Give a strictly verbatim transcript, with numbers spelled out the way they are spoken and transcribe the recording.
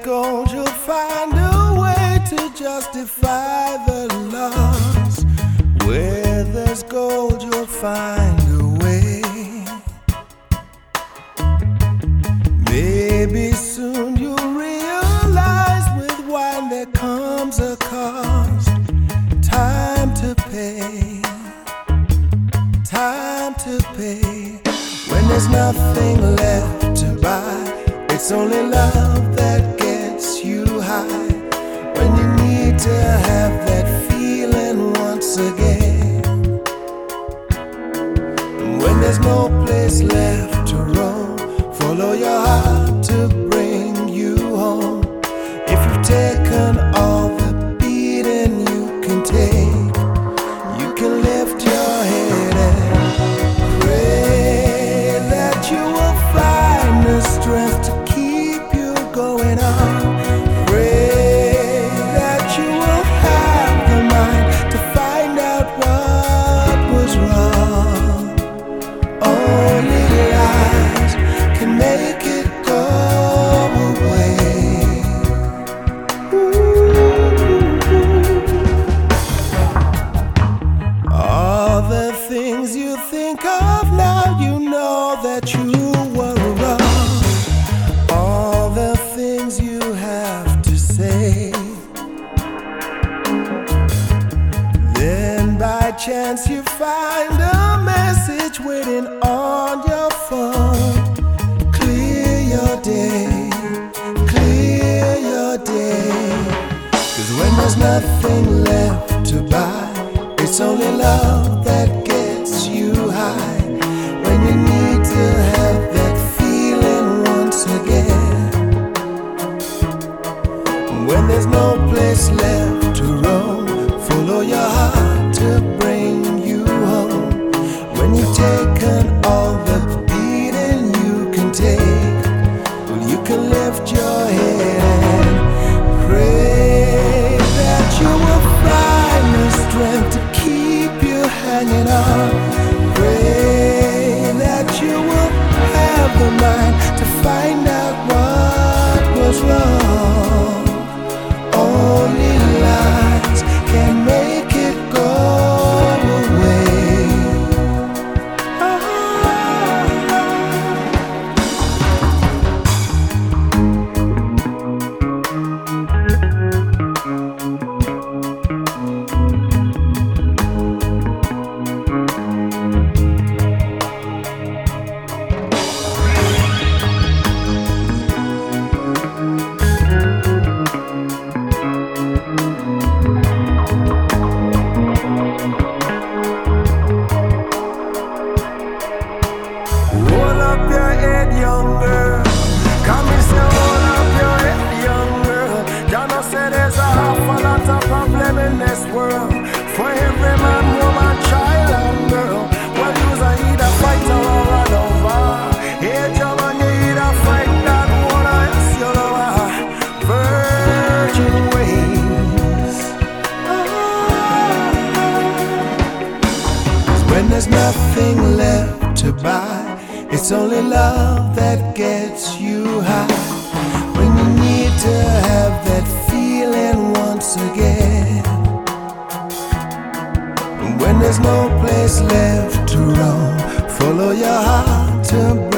gold, you'll find a way to justify the loss. Where there's gold, you'll find a way. Maybe soon you'll realize with wine there comes a cost. Time to pay, time to pay. When there's nothing left to buy, it's only love that gets you high. When you need to have that feeling once again. And when there's no place left to roam, follow your heart to bring you home. If you've taken all the beating you can take, you can lift your head and pray that you will find the strength to keep you going on. Pray that you will have the mind to find out what was wrong. Only lies can make it go away. Ooh. All the things you think of now, you know that you were wrong. All the things you have to say, then by chance you find a message waiting on your phone. Clear your day, clear your day. 'Cause when there's nothing left to buy, it's only love that gets you high. When you need to have that feeling once again. When there's no place left to roam, follow your heart to bring you home. When you've taken all the beating you can take, well, you can lift your head and pray that you will find the strength to keep you hanging on. Pray that you will have the mind to find out what was wrong. Only lies can make it go away. Hold up your head, young girl. Come and say, hold up your head, young girl. You know, say there's a half a lot of problem in this world. For every man, woman, child, and girl. Well, you's a either fighter or run over. Hey, John, you either fight that one or else you'll over. Virgin ways. When there's nothing left to buy, it's only love that gets you high. When you need to have that feeling once again. And when there's no place left to roam, follow your heart to